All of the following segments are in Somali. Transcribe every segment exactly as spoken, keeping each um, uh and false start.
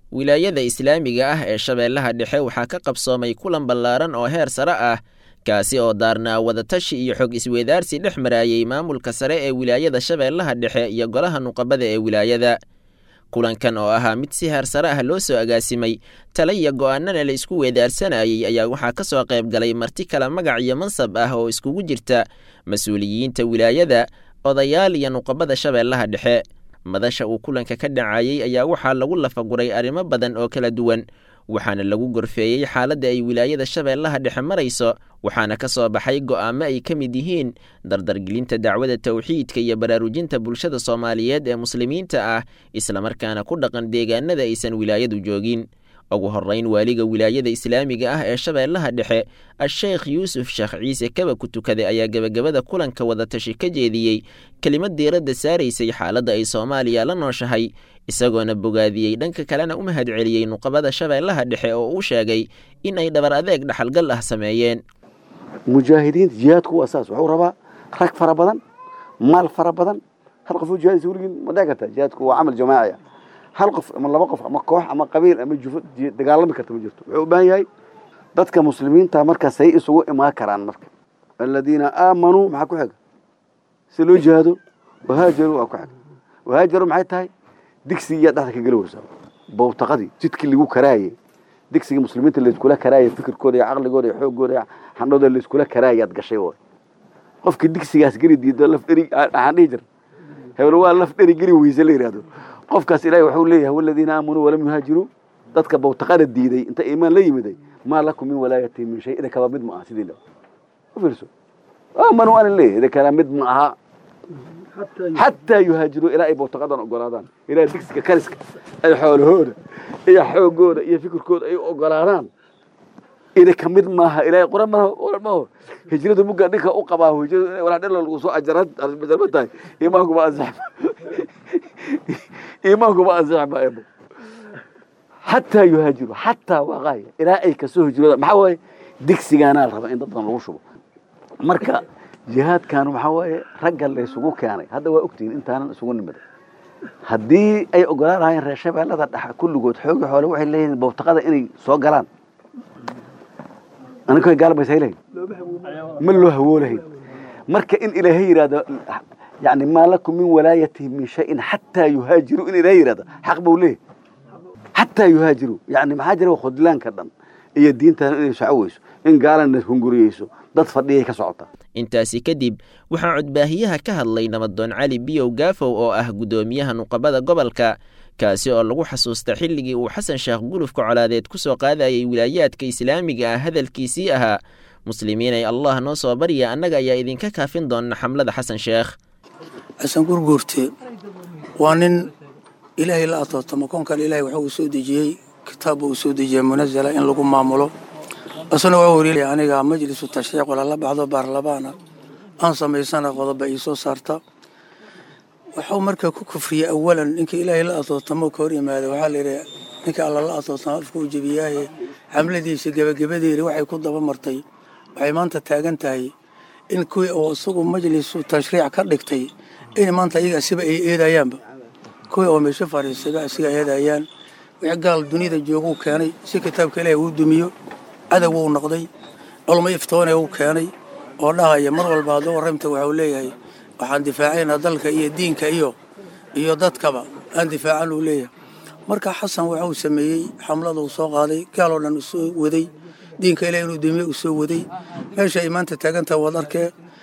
wilaayada islaamiga ah ee shabeellaha dhexe waxaa ka qabsoomay kulan ballaaran oo heer sare ah kaasi oo daarnaa wadatashi iyo xog isweydaarsi dhex maraayay maamulka sare ee wilaayada shabeellaha dhexe iyo golaha nuqabada ee wilaayada. kulankan oo ahaa mid si heer sare ah loo soo agaasimay tala iyo go'aanana la isku weedaarsanayay ayaa waxaa ka soo qayb galay marti kala magac iyo mansab ah oo iskugu jirta mas-uuliyiinta wilaayada, odayaal iyo nuqabada shabeellaha dhexe. madasha uu kulanka ka dhacayay ayaa waxaa lagu lafaguray arrimo badan oo kala duwan, waxaana lagu gorfeeyey xaaladda ay wilaayada shabeellaha dhexe marayso, waxaana ka soo baxay go'aamo ay ka mid yihiin dardargelinta dacwada tawxiidka iyo baraarujinta bulshada Soomaaliyeed ee muslimiinta ah islamarkaana ku dhaqan deegaanada aysan wilaayadu joogin. ugu horreyn waaliga wilaayada islaamiga ah ee shabeellaha dhexe Sheekh Yuusuf Sheekh Ciise Kaba ku tukaday ayaa gabagabada kulanka wadatashi ka jeediyey kelimad diiradda saaraysay xaaladda ay Soomaaliya la nooshahay, isagoona bogaadiyey dhanka kalena u mahadceliyey nuqabada shabeellaha dhexe oo uu sheegay in ay dhabar adeeg dhaxalgal ah sameeyeen. mujaahidiinta jihaadku waa saas, wuxuu rabaa rag fara badan, maal fara badan. hal qof oo jihaad suuligiin ma dhici karta. jihaadku waa camal jamaaci ah. hal qof ama laba qof ama koox ama qabiil ama jufo dagaalami karta ma jirto. wuxuu u baahan yahay dadka muslimiinta markaas ay isugu imaan karaan. marka alladina aamanuu maxaa ku xiga si loo jihaado wahaajaru waa ku xiga. wahaajaru maxay tahay? digsiga dhexda ka galowsa bowtaqadii jidkii lagu karaayay, digsiga muslimiinta la iskula karaayay, fikirkooda iyo caqligooda iyo xoogooda iyo xandhooda la iskula karaayay aad gashay way. qofka digsigaas gari diido laf dheri aan dhihi jir hebel waa laf dheri gari weyse la yiraahdo. qofkaas ilaahay wuxuu leeyahay walladina aamanu walam yuhaajiru, dadka bowtaqada diiday inta iimaan la yimiday ma lakum min walaayati min shay, ida kaba mid ma sidii la fiirso aamanu an leeyahay ida kala mid ma aha hatta yuhaajiru ila ay bowtaqadan ogolaadaan, ila digsiga kariska ay xoolahooda iyo xoogooda iyo fikirkooda ay ogolaadaan. ida ka mid ma aha ilaahay quraan ma ma hijradu muga dhinka u qabaa hijradu wala dhal lagu soo ajarad badalbatay iimaanku ma ansax iimaanku ma ansax ma ebo hatta yuhaajiru hatta waqay ila ay ka soo hijrada maxaa way digsigaana la rabaa in dad badan lagu shubo. marka jihaadkan waxa way rag la isugu keenay. hadda waa ogtiin intaanan isugu nimaday haddii ay ogolaanayeen reer shabeellada dhexe kulligood xoog xoolo waxay leeyihiin bowtaqada inay soo galaan. aniga gaal bay sayleen ma loo hawoolahay. marka in ilaahay yiraahdo يعني ما لكم من ولايته من شيء حتى يهاجروا إلى غيره حق بوليه حتى يهاجروا يعني مهاجروا خذلان كذا هي الدين تاني شعويس إن قال الناس هنجريسو ضد فضيه كسعطة. intaasi kadib waxaa codbaahiyaha ka hadlay Nabaddoon Cali Biyow Gaafow oo ah gudoomiyaha nuqabada gobolka, kaasi oo lagu xasuusta xilligii uu Xasan Sheekh Gulufka colaadeed ku soo qaadayay wilaayaadka islaamiga ah hadalkiisii ahaa muslimiin ay Allah noo soo bariya annaga ayaa idinka kaafin doona xamlada Xasan Sheekh. xasan gurgurte waa nin ilaahay la atooto makoonkan ilaahay wuxuu soo dejiyay kitaab uu soo dejiyay munazala in lagu maamulo. asana waa wariilay aniga majlisu tashriiq wala la baxdo baarlamaana aan sameysana qodob ay soo saarta. wuxuu marka ku kufriyay awalan ninka ilaahay la atooto ma ka hor yimaado waxa la yiraahdaa ninka Allah la atooto afku jabiyay xamladiisa gabagabadeedii waxay ku daba martay waxay maanta taagan tahay in kuwii oo isagu majlisu tashriic ka dhigtay in maanta iyaga siba ay eedayaanba kuwii oo meesha fariisada asiga eedayaan wixii gaal dunida joogu keenay si kitaabka Ilaahay uu dumiyo adag uu noqday culmo iftoonay uu keenay oo dhahaya mar walba hadoo waramta waxa uu leeyahay waxaan difaacayna dalka iyo diinka iyo iyo dadkaba aan difaacan uu leeyahay. marka Xasan waxa uu sameeyay xamlada uu soo qaaday gaal oo dhan u soo waday diinka Ilaahay inuu dumiyo u soo waday meesha ay maanta taaganta wad arkay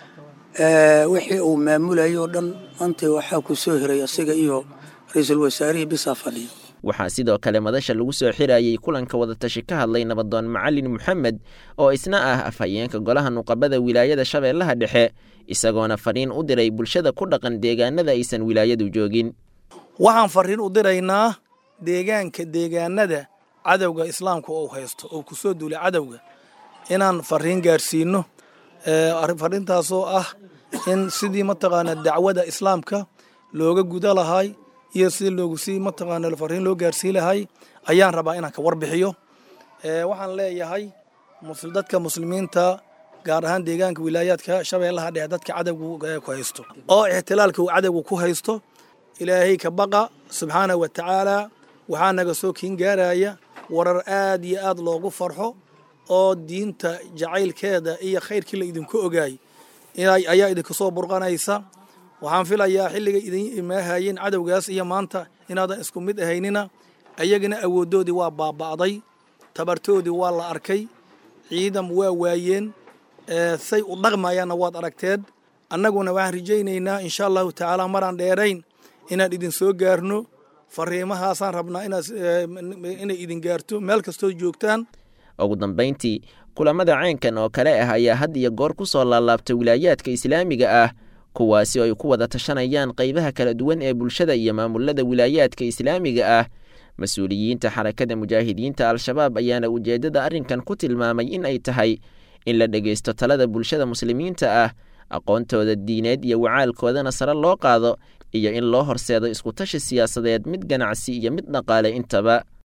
ee wixii uu maamulayo dhan anta waxa ku soo hiray asiga iyo ra'iisul wasaarihi bisafaliyo. waxaa sidoo kale madasha lagu soo xirayay kulanka wadatashi ka hadlay Nabaddoon Macallin Maxamed oo isna ah afhayeenka golaha nuqabada wilaayada shabeellaha dhexe, isagoona fariin u diray bulshada ku dhaqan deegaanada aysan wilaayadu joogin. waxaan fariin u diraynaa deegaanka deegaanada cadawga islaamka oo haysto oo ku soo duulay cadawga inaan fariin gaarsiino ee fariintaas oo ah in sidii mataqaana dacwada islaamka looga guda lahay iyo sidii loogu sii mataqaana fariin loo gaarsiin lahay ayaan rabaa inaan ka warbixiyo. ee waxaan leeyahay muslim dadka muslimiinta gaar ahaan deegaanka wilaayaadka shabeellaha dhexe dadka cadawga ku haysto oo ihtilaalka uu cadawga ku haysto ilaahay ka baqa subhanahu wa ta'ala waxaa naga soo kiin gaaraya warar aad iyo aad loogu farxo oo diinta jacaylkeeda iyo khayrkii la idinku ogaay ayaa idinka soo burqanaysa waxaan filayaa xilliga idin imaahayeen cadowgaas iyo maanta inaadan isku mid ahaynina ayagana awooddoodii waa baaba'day tabartoodii waa la arkay ciidan waa waayeen say u dhaqmayaanna waad aragteed annaguna waxaan rajaynaynaa insha allahu tacaala maraan dheerayn inaan idin soo gaarno fariimahaasaan rabnaa inay idin gaarto meel kastoo joogtaan ugu dambayntii kulamada caynkan oo kale ah ayaa had iyo goor ku soo laalaabta wilaayaadka islaamiga ah kuwaasi oo ay ku wada tashanayaan qaybaha kala duwan ee bulshada iyo maamulada wilaayaadka islaamiga ah mas-uuliyiinta xarakada mujaahidiinta al-shabaab ayaana ujeeddada arrinkan ku tilmaamay in ay tahay in la dhegaysto talada bulshada muslimiinta ah aqoontooda diineed iyo wacaalkoodana sare loo qaado iyo in loo horseedo iskutashi siyaasadeed mid ganacsi iyo mid dhaqaale intaba